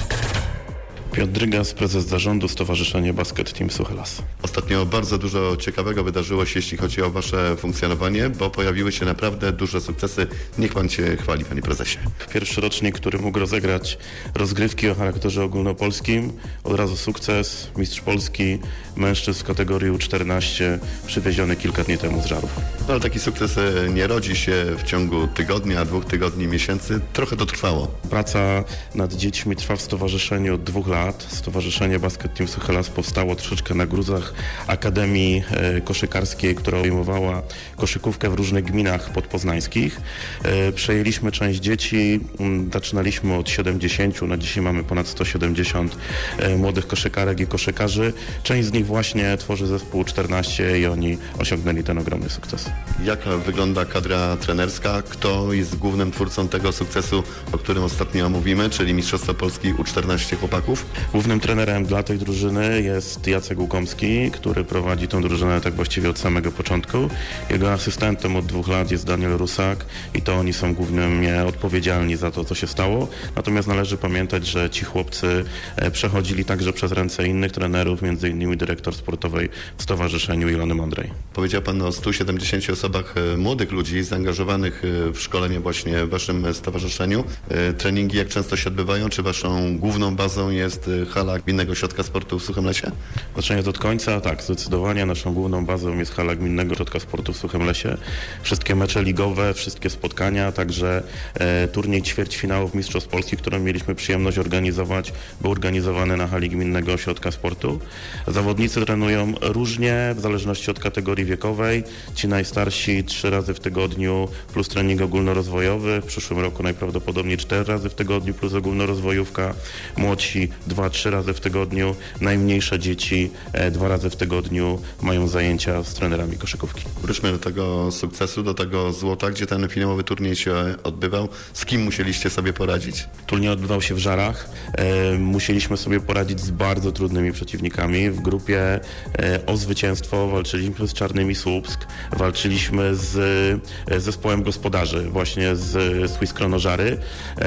Piotr Drygas, prezes zarządu Stowarzyszenia Basket Team Suche Las. Ostatnio bardzo dużo ciekawego wydarzyło się, jeśli chodzi o wasze funkcjonowanie, bo pojawiły się naprawdę duże sukcesy. Niech pan się chwali, panie prezesie. Pierwszy rocznik, który mógł rozegrać rozgrywki o charakterze ogólnopolskim. Od razu sukces, mistrz Polski, mężczyzn w kategorii U czternaście, przywieziony kilka dni temu z Żarów. No, ale taki sukces nie rodzi się w ciągu tygodnia, dwóch tygodni, miesięcy. Trochę to trwało. Praca nad dziećmi trwa w stowarzyszeniu od dwóch lat. Stowarzyszenie Basket Team Suche Las powstało troszeczkę na gruzach Akademii e, Koszykarskiej, która obejmowała koszykówkę w różnych gminach podpoznańskich. E, przejęliśmy część dzieci, m, zaczynaliśmy od siedemdziesięciu, na dzisiaj mamy ponad sto siedemdziesiąt e, młodych koszykarek i koszykarzy. Część z nich właśnie tworzy zespół czternaście i oni osiągnęli ten ogromny sukces. Jak wygląda kadra trenerska? Kto jest głównym twórcą tego sukcesu, o którym ostatnio mówimy, czyli Mistrzostwo Polski U czternaście chłopaków? Głównym trenerem dla tej drużyny jest Jacek Łukomski, który prowadzi tę drużynę tak właściwie od samego początku. Jego asystentem od dwóch lat jest Daniel Rusak i to oni są głównie odpowiedzialni za to, co się stało. Natomiast należy pamiętać, że ci chłopcy przechodzili także przez ręce innych trenerów, między innymi dyrektor sportowej w stowarzyszeniu Ilony Mądrej. Powiedział pan o stu siedemdziesięciu osobach, młodych ludzi zaangażowanych w szkolenie właśnie w waszym stowarzyszeniu. Treningi jak często się odbywają? Czy waszą główną bazą jest hala Gminnego Ośrodka Sportu w Suchym Lesie? Zaczynając od końca, tak, zdecydowanie naszą główną bazą jest hala Gminnego Ośrodka Sportu w Suchym Lesie. Wszystkie mecze ligowe, wszystkie spotkania, także e, turniej ćwierćfinałów Mistrzostw Polski, którą mieliśmy przyjemność organizować, był organizowany na hali Gminnego Ośrodka Sportu. Zawodnicy trenują różnie, w zależności od kategorii wiekowej. Ci najstarsi trzy razy w tygodniu plus trening ogólnorozwojowy. W przyszłym roku najprawdopodobniej cztery razy w tygodniu plus ogólnorozwojówka. Młodsi dwa, trzy razy w tygodniu. Najmniejsze dzieci e, dwa razy w tygodniu mają zajęcia z trenerami koszykówki. Wróćmy do tego sukcesu, do tego złota, gdzie ten finałowy turniej się odbywał. Z kim musieliście sobie poradzić? Turniej odbywał się w Żarach. E, musieliśmy sobie poradzić z bardzo trudnymi przeciwnikami. W grupie e, o zwycięstwo walczyliśmy z Czarnymi Słupsk, walczyliśmy z e, zespołem gospodarzy, właśnie z Swiss Krono Żary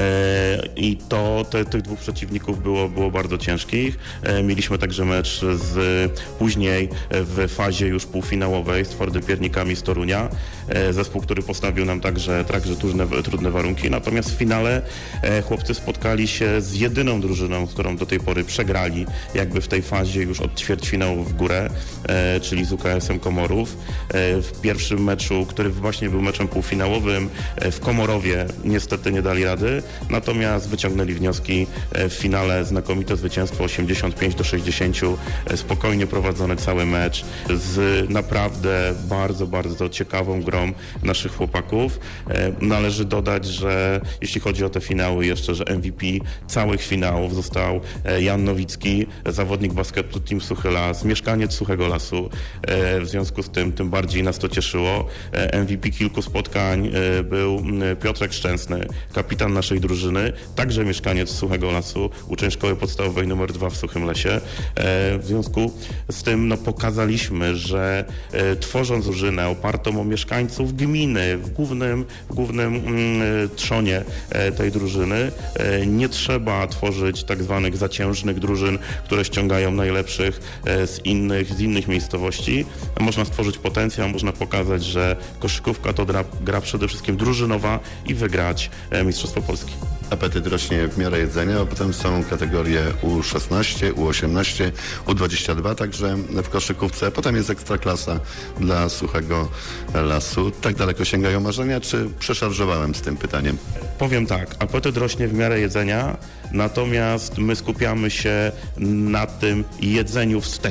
e, i to te, tych dwóch przeciwników było, było bardzo ciężkich. E, mieliśmy także mecz z później w fazie już półfinałowej z Twardopiernikami z Torunia. E, zespół, który postawił nam także, także trudne, trudne warunki. Natomiast w finale e, chłopcy spotkali się z jedyną drużyną, z którą do tej pory przegrali jakby w tej fazie już od ćwierćfinału w górę, e, czyli z U K S-em Komorów. E, w pierwszym meczu, który właśnie był meczem półfinałowym e, w Komorowie niestety nie dali rady, natomiast wyciągnęli wnioski e, w finale znakomite zwycięstwo osiemdziesiąt pięć do sześćdziesięciu, e, spokojnie prowadzony cały mecz z naprawdę bardzo, bardzo ciekawą grą naszych chłopaków. E, należy dodać, że jeśli chodzi o te finały jeszcze, że M V P całych finałów został e, Jan Nowicki, zawodnik basketu Team Suchy Las, mieszkaniec Suchego Lasu. E, w związku z tym tym bardziej nas to cieszyło. E, M V P kilku spotkań e, był Piotrek Szczęsny, kapitan naszej drużyny, także mieszkaniec Suchego Lasu, uczeń szkoły podstawowej numer dwa w Suchym Lesie. E, w związku z tym no, pokazaliśmy, że e, tworząc drużynę opartą o mieszkańców gminy w głównym, w głównym mm, trzonie e, tej drużyny, e, nie trzeba tworzyć tak zwanych zaciężnych drużyn, które ściągają najlepszych e, z innych, z innych miejscowości. Można stworzyć potencjał, można pokazać, że koszykówka to gra, gra przede wszystkim drużynowa i wygrać e, Mistrzostwo Polski. Apetyt rośnie w miarę jedzenia, a potem są kategorie U szesnaście, U osiemnaście, U dwadzieścia dwa, także w koszykówce. Potem jest ekstraklasa dla Suchego Lasu. Tak daleko sięgają marzenia, czy przeszarżowałem z tym pytaniem? Powiem tak, apetyt rośnie w miarę jedzenia, natomiast my skupiamy się na tym jedzeniu wstecz.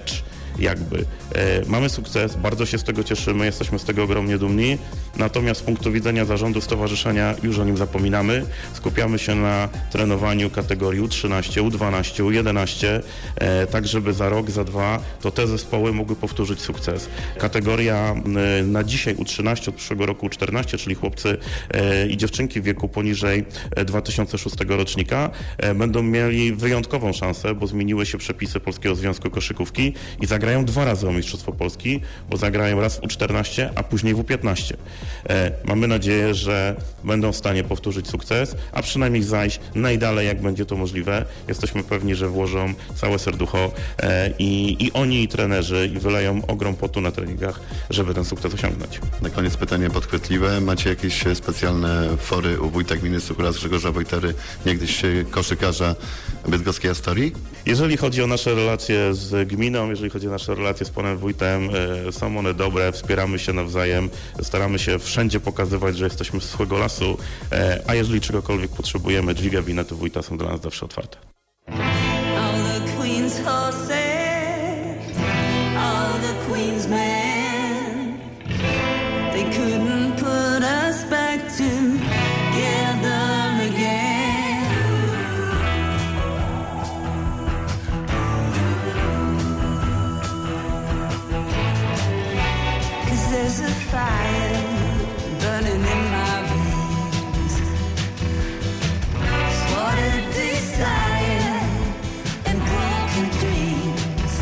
jakby. E, mamy sukces, bardzo się z tego cieszymy, jesteśmy z tego ogromnie dumni, natomiast z punktu widzenia zarządu stowarzyszenia już o nim zapominamy. Skupiamy się na trenowaniu kategorii U trzynaście, U dwanaście, U jedenaście, e, tak żeby za rok, za dwa to te zespoły mogły powtórzyć sukces. Kategoria e, na dzisiaj U trzynaście, od przyszłego roku U czternaście, czyli chłopcy e, i dziewczynki w wieku poniżej dwa tysiące szóstego rocznika, e, będą mieli wyjątkową szansę, bo zmieniły się przepisy Polskiego Związku Koszykówki i zagrają dwa razy o Mistrzostwo Polski, bo zagrają raz w U czternaście, a później w U piętnaście. E, mamy nadzieję, że będą w stanie powtórzyć sukces, a przynajmniej zajść najdalej, jak będzie to możliwe. Jesteśmy pewni, że włożą całe serducho e, i, i oni, i trenerzy, i wyleją ogrom potu na treningach, żeby ten sukces osiągnąć. Na koniec pytanie podchwytliwe. Macie jakieś specjalne fory u wójta gminy Suchura, Grzegorza Wojtery, niegdyś koszykarza bydgoskiej Astorii? Jeżeli chodzi o nasze relacje z gminą, jeżeli chodzi o nasze relacje z panem wójtem, e, są one dobre, wspieramy się nawzajem, staramy się wszędzie pokazywać, że jesteśmy z Suchego Lasu, e, a jeżeli czegokolwiek potrzebujemy, drzwi gabinetu wójta są dla nas zawsze otwarte. All the Queen's horses, all the Queen's men, they couldn't put us back together again. 'Cause there's a fire burning in my veins, what a desire and broken dreams.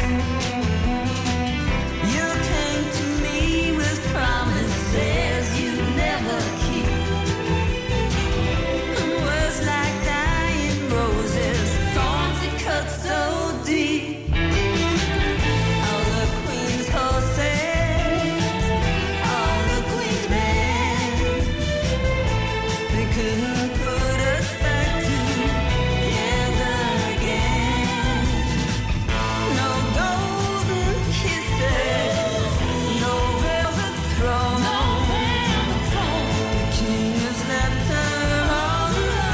You came to me with promises you never keep, and words like dying roses, thorns that cut so deep. All the Queen's horses, all the Queen's men, they couldn't put us back together again. No golden kisses, no velvet throne, the king has left her all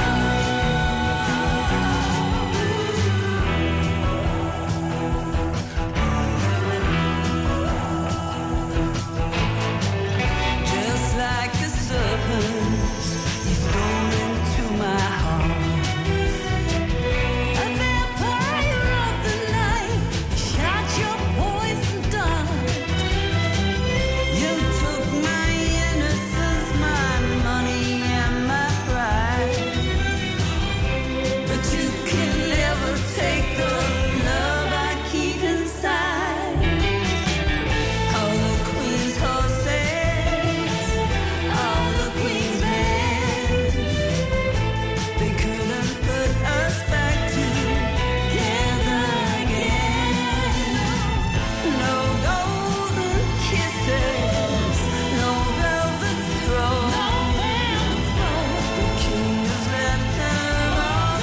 alone. Just like a serpent, he's gone into my heart. A vampire of the night, shot your poison dart. You took my innocence, my money and my pride, but you can never take the love I keep inside. All the Queen's horses, all the Queen's men, they couldn't put us back together again. No golden kisses, no velvet throne, the king has left her all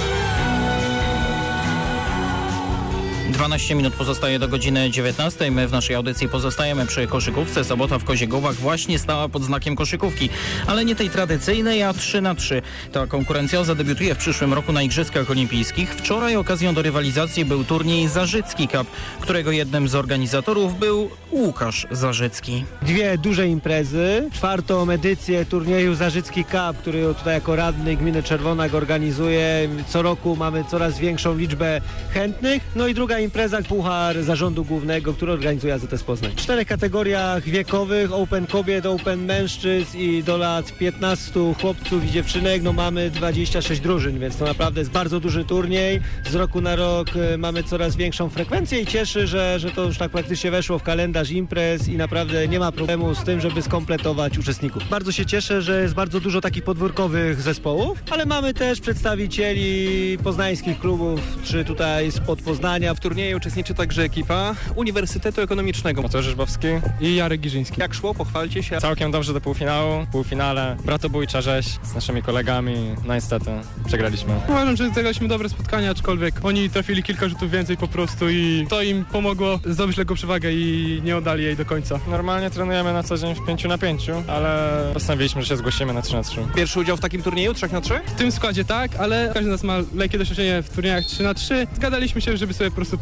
alone. dwanaście minut pozostaje do godziny dziewiętnastej. My w naszej audycji pozostajemy przy koszykówce. Sobota w Koziegłowach właśnie stała pod znakiem koszykówki, ale nie tej tradycyjnej, a trzy na trzy. Ta konkurencja zadebiutuje w przyszłym roku na Igrzyskach Olimpijskich. Wczoraj okazją do rywalizacji był turniej Zarzycki Cup, którego jednym z organizatorów był Łukasz Zarzycki. Dwie duże imprezy, czwartą edycję turnieju Zarzycki Cup, który tutaj jako radny gminy Czerwonak organizuje. Co roku mamy coraz większą liczbę chętnych. No i druga impreza, Puchar Zarządu Głównego, który organizuje A Z S Poznań. W czterech kategoriach wiekowych, Open kobiet, Open mężczyzn i do lat piętnastu chłopców i dziewczynek, no mamy dwadzieścia sześć drużyn, więc to naprawdę jest bardzo duży turniej. Z roku na rok y, mamy coraz większą frekwencję i cieszy, że, że to już tak praktycznie weszło w kalendarz imprez i naprawdę nie ma problemu z tym, żeby skompletować uczestników. Bardzo się cieszę, że jest bardzo dużo takich podwórkowych zespołów, ale mamy też przedstawicieli poznańskich klubów, czy tutaj spod Poznania. W turnieju uczestniczy także ekipa Uniwersytetu Ekonomicznego. Mateusz Rzeżbowski i Jarek Giżyński. Jak szło? Pochwalcie się. Całkiem dobrze do półfinału. W półfinale bratobójcza rzeź z naszymi kolegami. No niestety przegraliśmy. Uważam, że zagraliśmy dobre spotkania, aczkolwiek oni trafili kilka rzutów więcej po prostu i to im pomogło zdobyć lekką przewagę i nie oddali jej do końca. Normalnie trenujemy na co dzień w pięciu na pięciu, ale postanowiliśmy, że się zgłosimy na trzy na trzy. Pierwszy udział w takim turnieju trzech na trzy? W tym składzie tak, ale każdy z nas ma lekkie doświadczenie w turniejach trzy na trzy. Zgadaliśmy się, żeby sobie po prostu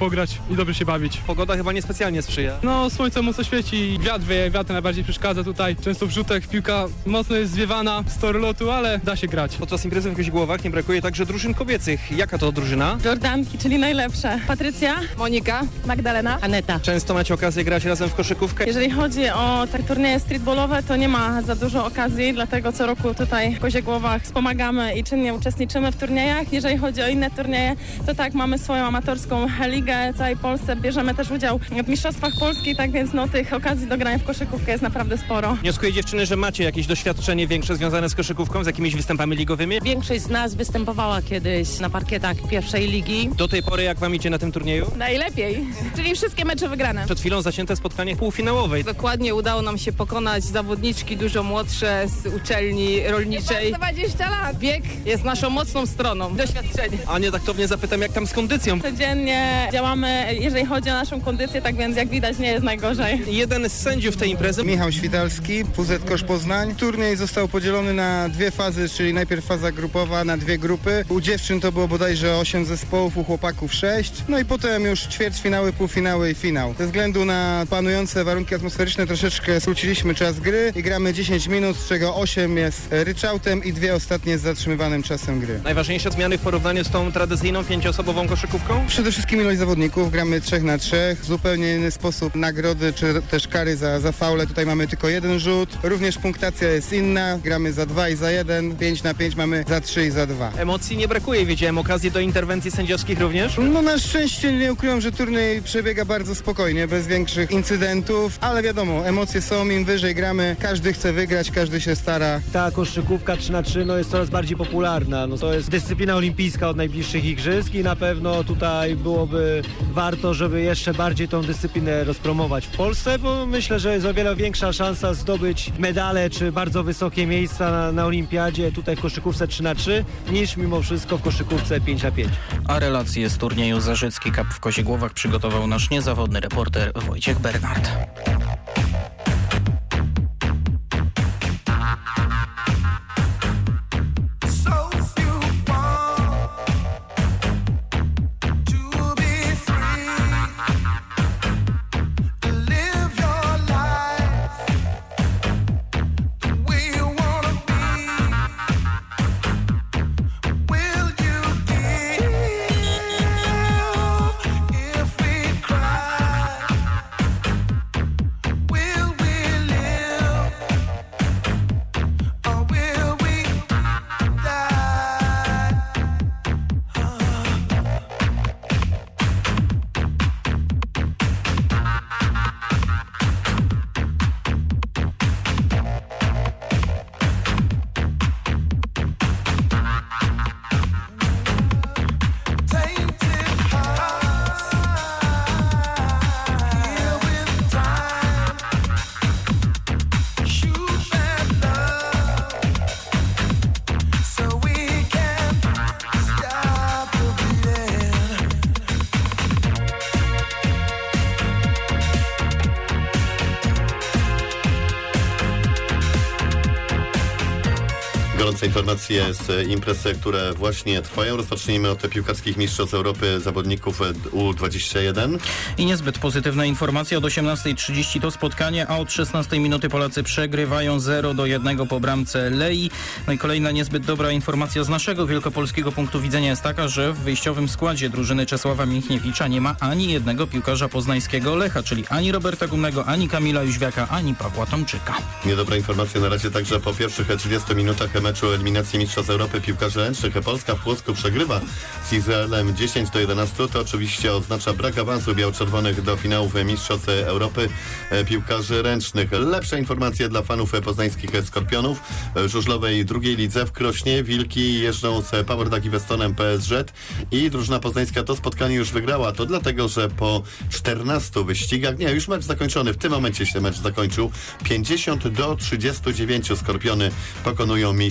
pograć i dobrze się bawić. Pogoda chyba niespecjalnie sprzyja. No, słońce mocno świeci, wiatr wieje, wiatr najbardziej przeszkadza tutaj. Często w rzutach piłka mocno jest zwiewana z toru lotu, ale da się grać. Podczas imprezy w Koźgłowach nie brakuje także drużyn kobiecych. Jaka to drużyna? Jordanki, czyli najlepsze. Patrycja, Monika, Magdalena, Aneta. Często macie okazję grać razem w koszykówkę? Jeżeli chodzi o te turnieje streetballowe, to nie ma za dużo okazji, dlatego co roku tutaj w Koziegłowach wspomagamy i czynnie uczestniczymy w turniejach. Jeżeli chodzi o inne turnieje, to tak, mamy swoją amatorską ligę w całej Polsce, bierzemy też udział w Mistrzostwach Polski, tak więc no, tych okazji do grania w koszykówkę jest naprawdę sporo. Wnioskuję, dziewczyny, że macie jakieś doświadczenie większe związane z koszykówką, z jakimiś występami ligowymi? Większość z nas występowała kiedyś na parkietach pierwszej ligi. Do tej pory jak wam idzie na tym turnieju? Najlepiej, czyli wszystkie mecze wygrane. Przed chwilą zacięte spotkanie półfinałowej. Dokładnie udało nam się pokonać zawodniczki dużo młodsze z uczelni rolniczej. dwadzieścia lat. Wiek jest naszą mocną stroną, doświadczenie. A nie taktownie zapytam, jak tam z kondycją? Codziennie działamy, jeżeli chodzi o naszą kondycję, tak więc jak widać nie jest najgorzej. Jeden z sędziów tej imprezy. Michał Świtalski, W Z Kosz Poznań. Turniej został podzielony na dwie fazy, czyli najpierw faza grupowa na dwie grupy. U dziewczyn to było bodajże osiem zespołów, u chłopaków sześć. No i potem już ćwierćfinały, półfinały i finał. Ze względu na panujące warunki atmosferyczne troszeczkę skróciliśmy czas gry i gramy dziesięć minut, z czego osiem jest ryczałtem i dwie ostatnie z zatrzymywanym czasem gry. Najważniejsze zmiany w porównaniu z tą tradycyjną pięcioosobową koszykówką? Przede wszystkim ilość zawodników, gramy trzech na trzech, zupełnie inny sposób nagrody czy też kary za, za faule. Tutaj mamy tylko jeden rzut, również punktacja jest inna, gramy za dwa i za jeden, pięć na pięć mamy za trzy i za dwa. Emocji nie brakuje, widziałem okazję do interwencji sędziowskich również? No na szczęście nie ukrywam, że turniej przebiega bardzo spokojnie, bez większych incydentów, ale wiadomo, emocje są, im wyżej gramy, każdy chce wygrać, każdy się stara. Ta koszykówka trzy na trzy no, jest coraz bardziej popularna. No, to jest dyscyplina olimpijska od najbliższych igrzysk i na pewno tutaj byłoby warto, żeby jeszcze bardziej tą dyscyplinę rozpromować w Polsce, bo myślę, że jest o wiele większa szansa zdobyć medale czy bardzo wysokie miejsca na, na olimpiadzie tutaj w koszykówce trzy na trzy niż mimo wszystko w koszykówce pięć na pięć. A relacje z turnieju Zarzycki Cup w Koziegłowach przygotował nasz niezawodny reporter Wojciech Bernard. Gorące informacje z imprez, które właśnie trwają. Rozpocznijmy od piłkarskich mistrzostw Europy zawodników U dwadzieścia jeden. I niezbyt pozytywna informacja. Od osiemnastej trzydzieści to spotkanie, a od szesnastej minuty Polacy przegrywają zero do jednego po bramce Lei. No i kolejna niezbyt dobra informacja z naszego wielkopolskiego punktu widzenia jest taka, że w wyjściowym składzie drużyny Czesława Michniewicza nie ma ani jednego piłkarza poznańskiego Lecha, czyli ani Roberta Gumnego, ani Kamila Jóźwiaka, ani Pawła Tomczyka. Niedobra informacja na razie także po pierwszych trzydziestu minutach meczu eliminacji Mistrzostw Europy piłkarzy ręcznych. Polska w Płocku przegrywa z Izraelem dziesięć do jedenastu. To oczywiście oznacza brak awansu biało-czerwonych do finałów Mistrzostw Europy piłkarzy ręcznych. Lepsze informacje dla fanów poznańskich Skorpionów. W żużlowej drugiej lidze w Krośnie Wilki jeżdżą z Power Dagi Westonem P S Z i drużyna poznańska to spotkanie już wygrała. To dlatego, że po czternastu wyścigach, nie, już mecz zakończony, w tym momencie się mecz zakończył. pięćdziesiąt do trzydziestu dziewięciu Skorpiony pokonują mistrzów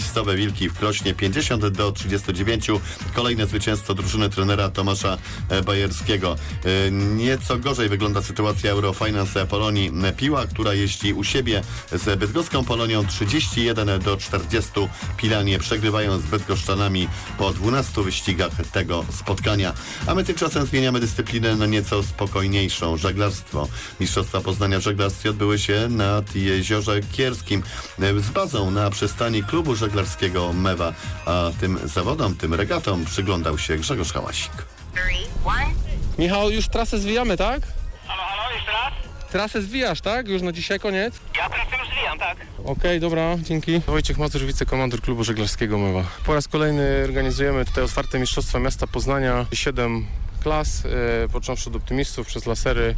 Miejscowe Wilki w Krośnie pięćdziesiąt do trzydziestu dziewięciu. Kolejne zwycięstwo drużyny trenera Tomasza Bajerskiego. Nieco gorzej wygląda sytuacja Eurofinance Polonii Piła, która jeździ u siebie z bydgoską Polonią trzydzieści jeden do czterdziestu. Pilanie przegrywają z bydgoszczanami po dwunastu wyścigach tego spotkania. A my tymczasem zmieniamy dyscyplinę na nieco spokojniejszą. Żeglarstwo. Mistrzostwa Poznania w żeglarstwie odbyły się nad Jeziorze Kierskim z bazą na przystani klubu żeglarskiego Mewa. A tym zawodom, tym regatom przyglądał się Grzegorz Hałasik. Michał, już trasę zwijamy, tak? Halo, halo, jeszcze raz? Trasę zwijasz, tak? Już na dzisiaj koniec? Ja trasę już zwijam, tak. Okej, okay, dobra, dzięki. Wojciech Mazur, wicekomandor klubu żeglarskiego Mewa. Po raz kolejny organizujemy tutaj otwarte mistrzostwa miasta Poznania. Siedem klas, e, począwszy od optymistów przez lasery,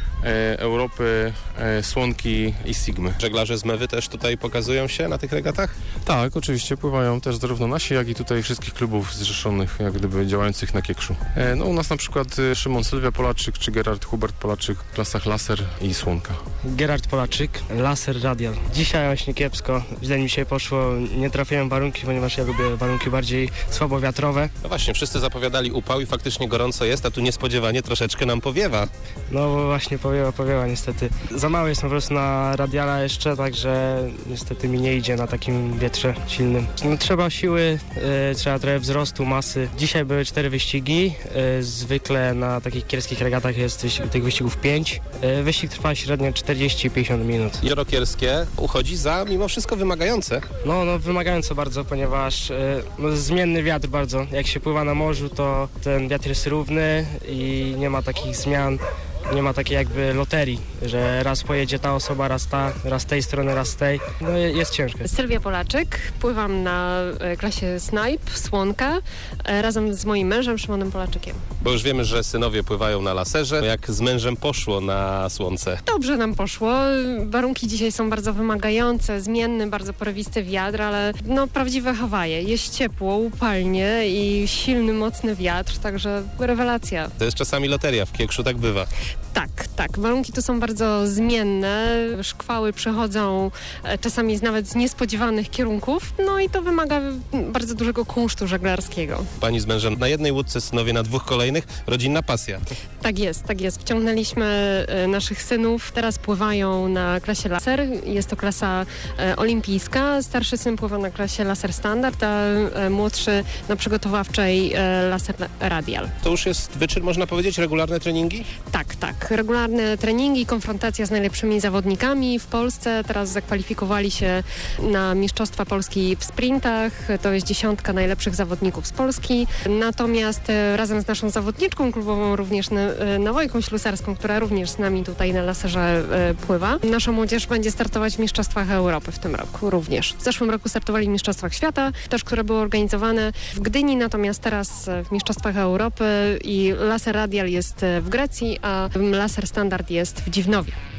e, Europy, e, Słonki i Sigmy. Żeglarze z Mewy też tutaj pokazują się na tych regatach? Tak, oczywiście, pływają też zarówno nasi, jak i tutaj wszystkich klubów zrzeszonych, jak gdyby działających na Kiekszu. E, no u nas na przykład Szymon Sylwia Polaczyk czy Gerard Hubert Polaczyk w klasach laser i Słonka. Gerard Polaczyk, laser radial. Dzisiaj właśnie kiepsko, źle mi się poszło, nie trafiłem w warunki, ponieważ ja lubię warunki bardziej słabowiatrowe. No właśnie, wszyscy zapowiadali upał i faktycznie gorąco jest, a tu niespodziewanie troszeczkę nam powiewa. No bo właśnie powiewa, powiewa niestety. Za mało jestem po prostu na radiala jeszcze, także niestety mi nie idzie na takim wietrze silnym. No, trzeba siły, y, trzeba trochę wzrostu, masy. Dzisiaj były cztery wyścigi, y, zwykle na takich kierskich regatach jest wyścig, tych wyścigów pięć. Y, wyścig trwa średnio czterdzieści do pięćdziesięciu minut. Jezioro Kierskie uchodzi za mimo wszystko wymagające. No, no wymagające bardzo, ponieważ y, no, zmienny wiatr bardzo. Jak się pływa na morzu, to ten wiatr jest równy i nie ma takich zmian. Nie ma takiej jakby loterii, że raz pojedzie ta osoba, raz ta, raz z tej strony, raz z tej. No jest ciężko. Sylwia Polaczyk, pływam na klasie Snipe, Słonka, razem z moim mężem Szymonem Polaczykiem. Bo już wiemy, że synowie pływają na laserze. Jak z mężem poszło na słońce? Dobrze nam poszło. Warunki dzisiaj są bardzo wymagające, zmienny, bardzo porywisty wiatr, ale no prawdziwe Hawaje. Jest ciepło, upalnie i silny, mocny wiatr, także rewelacja. To jest czasami loteria, w Kiekszu tak bywa. Tak, tak. Warunki tu są bardzo zmienne. Szkwały przychodzą czasami nawet z niespodziewanych kierunków. No i to wymaga bardzo dużego kunsztu żeglarskiego. Pani z mężem na jednej łódce, synowie na dwóch kolejnych. Rodzinna pasja. Tak jest, tak jest. Wciągnęliśmy naszych synów. Teraz pływają na klasie laser. Jest to klasa olimpijska. Starszy syn pływa na klasie laser standard, a młodszy na przygotowawczej laser radial. To już jest wyczyn, można powiedzieć, regularne treningi? Tak, tak. Regularne treningi, konfrontacja z najlepszymi zawodnikami w Polsce. Teraz zakwalifikowali się na Mistrzostwa Polski w sprintach. To jest dziesiątka najlepszych zawodników z Polski. Natomiast razem z naszą zawodniczką klubową, również Nawojką Ślusarską, która również z nami tutaj na laserze pływa. Nasza młodzież będzie startować w Mistrzostwach Europy w tym roku również. W zeszłym roku startowali w Mistrzostwach Świata, też które były organizowane w Gdyni, natomiast teraz w Mistrzostwach Europy i laser radial jest w Grecji, a laser standard jest w Dziwnowie.